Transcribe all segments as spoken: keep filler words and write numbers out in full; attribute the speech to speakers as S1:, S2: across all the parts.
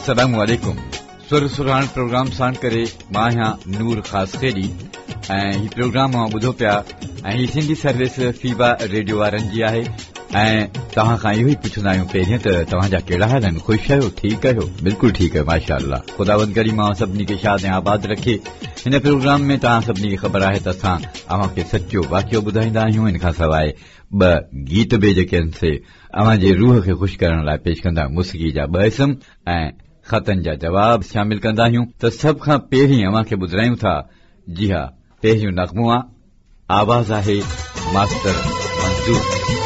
S1: अस्सलामु अलैकुम। सुर सुरान प्रोग्राम सां करे मां आहियां नूर ख़ास खेड़ी ऐं ही प्रोग्राम मां ॿुधो पिया ऐं ही सिंधी सर्विस फीबा रेडियो वारनि जी आहे ऐं तव्हां खां इहो ई पुछंदा आहियूं पहिरियों त तव्हांजा कहिड़ा हाल आहिनि, ख़ुशि आहियो, ठीकु आहियो? बिल्कुलु ठीकु आहे, माशा अल्लाह। ख़ुदावंद करीम मां सभिनी खे शाद ऐं आबाद रखे। हिन प्रोग्राम में तव्हां सभिनी खे ख़बर आहे त असां अव्हांखे सचो वाक़ियो ॿुधाईंदा आहियूं। इन खां सवाइ ॿ गीत बि जेके आहिनि से अव्हां जे रूह खे ख़ुशि करण लाइ पेश कंदा आहियूं। मुस्की जा ॿ इस्म ऐं ख़तनि जा जवाब शामिल कंदा आहियूं। त सभ खां पहिरीं अव्हां खे ॿुधायूं था, जी हा, पहिरियों नग़मो आहे, आवाज़ आहे मास्टर मंज़ूर।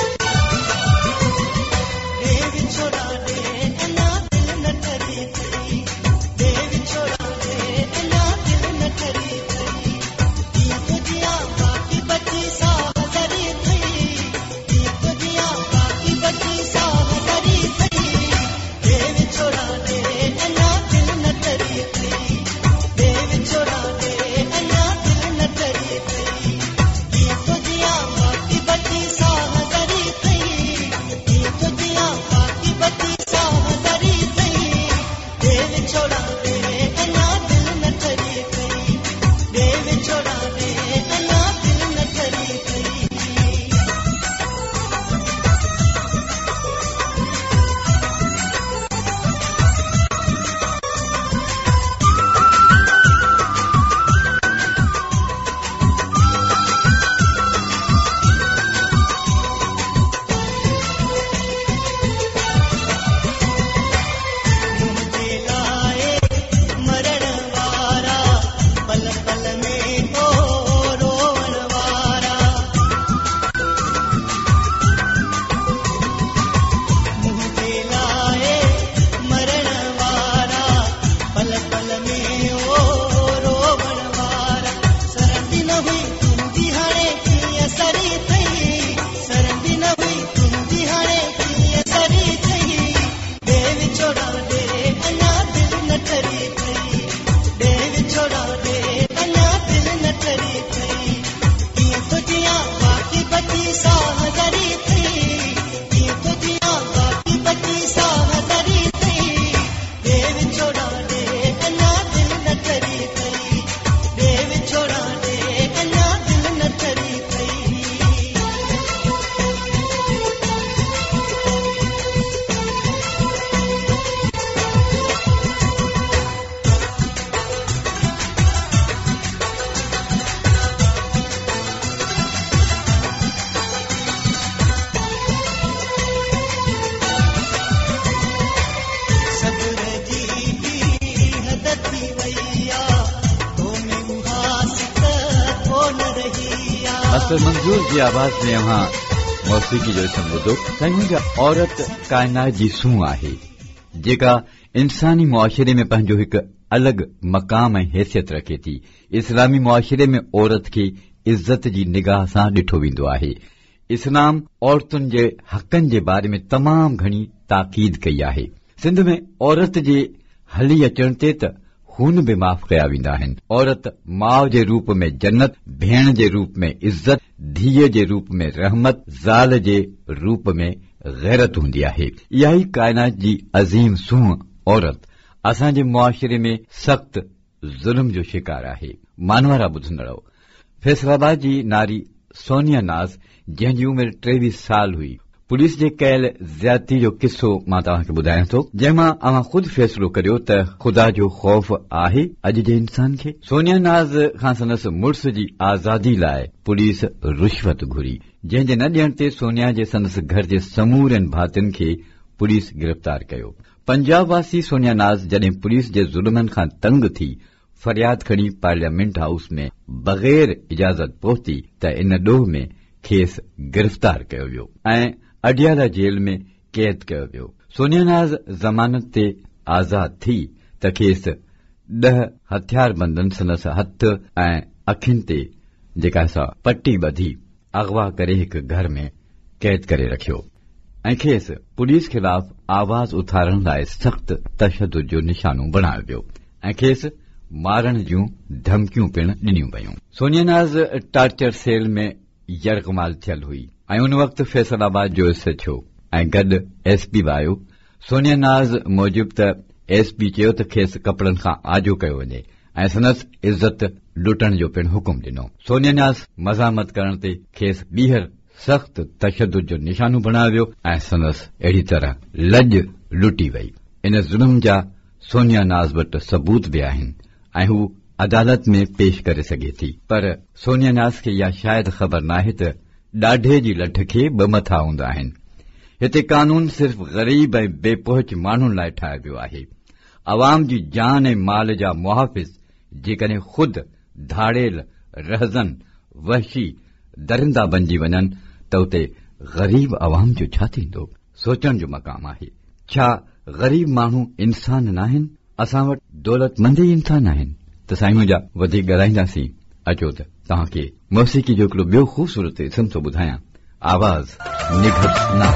S1: मंज़ूर जी आवाज़ में अव्हां मौसीक़ी जो इस्म ॿुधो। साईं, औरत काइनात जी सूंह आहे जेका इंसानी मुआशिरे में पंहिंजो हिकु अलॻि मक़ाम ऐं हैसियत रखे थी। इस्लामी मुआशिरे में औरत खे इज़त जी निगाह सां ॾिठो वेंदो आहे। इस्लाम औरतुनि जे हक़नि जे बारे में तमामु घणी ताक़ीद कई आहे। सिंध में औरत जे हली अचण ते त खून बि माफ़ कया वेंदा आहिनि। औरत माउ जे रूप में जन्नत, भेण जे रूप में इज़त, धीअ जे रूप में रहमत, ज़ाल जे रूप में गैरत हूंदी आहे। इहा ई काइनात जी अज़ीम सूंह औरत असांजे मुआशिरे में सख़्त ज़ुल्म जो शिकार आहे। मानवारा ॿुधंदड़ो, फैसलाबाद जी नारी सोनिया नाज़, जंहिंजी उमिरि टेवीह साल हुई, पुलिस जे कयल ज़्यादती जो किस्सो मां तव्हांखे ॿुधायां थो, जंहिंमां अव्हां ख़ुदि फ़ैसिलो करियो त ख़ुदा जो ख़ौफ़ आहे अॼु जे इंसान खे। सोनिया नाज़ खां संदसि मुड़ुस जी आज़ादी लाइ पुलिस रिश्वत घुरी, जंहिं जे न ॾियण ते सोनिया जे संदसि घर जे समूरनि भातियुनि खे पुलिस गिरफ़्तार कयो। पंजाब वासी सोनिया नाज़ जॾहिं पुलिस जे ज़ुल्मनि खां तंग थी फरियाद खणी पार्लियामेंट हाउस में बग़ैर इजाज़त पहुती त इन ॾोह में खेसि गिरफ़्तार कयो वियो ऐं अडियाला जेल में कैद कयो वियो। सोनिया नाज़ ज़मानत ते आज़ाद थी त खेसि ॾह हथियारबंदनि संदसि हथ ऐं अखियुनि ते जेका सा पट्टी ॿधी अगवा करे हिकु घर में कैद करे रखियो ऐं खेसि पुलिस ख़िलाफ़ आवाज़ उथारण लाइ सख़्त तशदुद जो निशानो बणायो वियो ऐं खेसि मारण जूं धमकियूं पिण ॾिनियूं वयूं। सोनिया नाज़ टार्चर सेल में यरगमाल थियल हुई ऐं उन वक़्तु फैसलाबाद जो एस एच ओ ऐं गॾु एस पी बि आयो। सोनिया नाज़ मूजिब त एस पी चयो त खेसि कपड़नि खां आजो कयो वञे ऐं संदसि इज़त लुटण जो पिणु हुकुम ॾिनो। सोनिया नाज़ मज़ामत करण ते खेसि ॿीहर सख़्त तशद्दुद जो निशानो बणायो वियो ऐं संदसि अहिड़ी तरह लॼ लुटी वई। इन ज़ुल्म जा सोनिया नाज़ वटि सबूत बि आहिनि ऐं हू अदालत में पेश करे सघे थी, पर सोनिया नाज़ खे इहा शायदि ख़बर नाहे त ॾाढे जी लठ खे ॿ मथा हूंदा आहिनि। हिते कानून सिर्फ़ ग़रीब ऐं बेपहुच माण्हुनि लाइ ठाहियो वियो आहे। अवाम जी जान ऐं माल जा मुहाफ़िज़ जेकॾहिं ख़ुदि धाड़ेल रहज़न वहशी दरिंदा बणिजी वञनि त उते ग़रीब अवाम जो छा थींदो? सोचण जो मक़ाम आहे। छा ग़रीब माण्हू इंसान नाहिनि? असां वटि दौलतमंद ई इंसान आहिनि। त साईं मुंहिंजा वधीक ॻाल्हाईंदासीं। अचो त तव्हांखे मौसीक़ी जो हिकिड़ो ॿियो ख़ूबसूरत इस्म थो ॿुधायां। आवाज़ निघत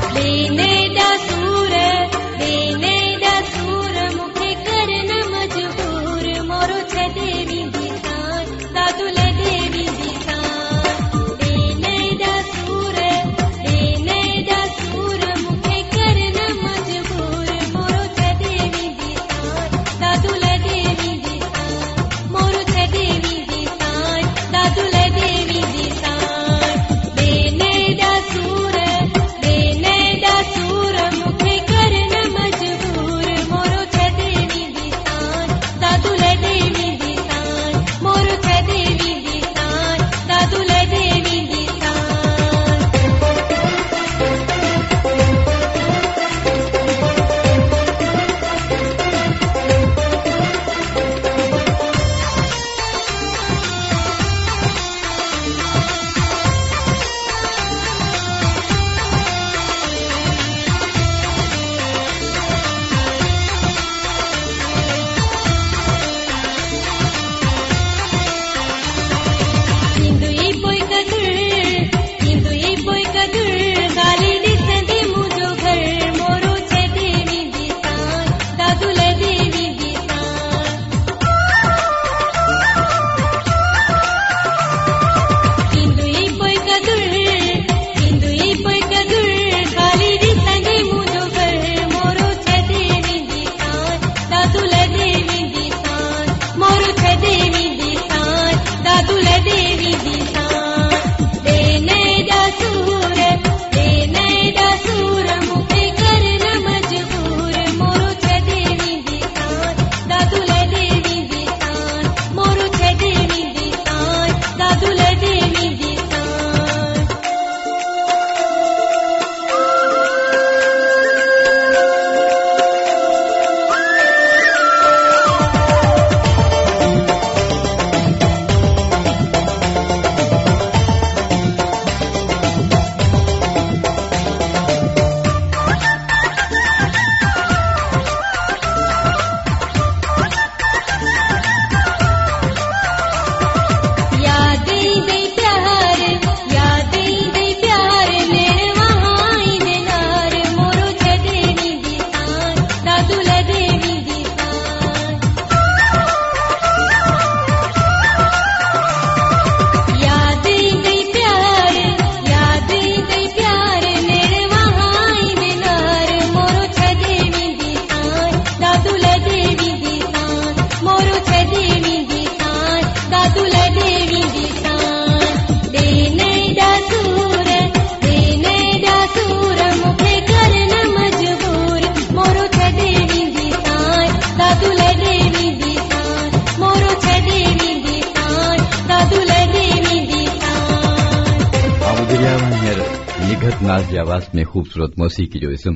S1: निघत नाज़ जी आवाज़ में ख़ूबसूरत मौसीक़ी जो इस्म।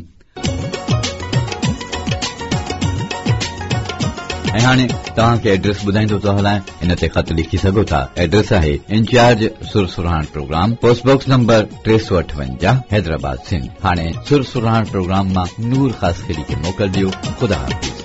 S1: ऐं हाणे तव्हांखे एड्रेस ॿुधाईंदो थो हलायां, इन ते ख़त लिखी सघो था। एड्रेस आहे इंचार्ज सुरसुराहण प्रोग्राम, पोस्टबॉक्स नंबर टे सौ अठवंजाह, हैदराबाद सिंध। हाणे सुरसुराहण प्रोग्राम मां नूर ख़ासखिरी खे मोकल ॾियो। ख़ुदा हाफ़िज़।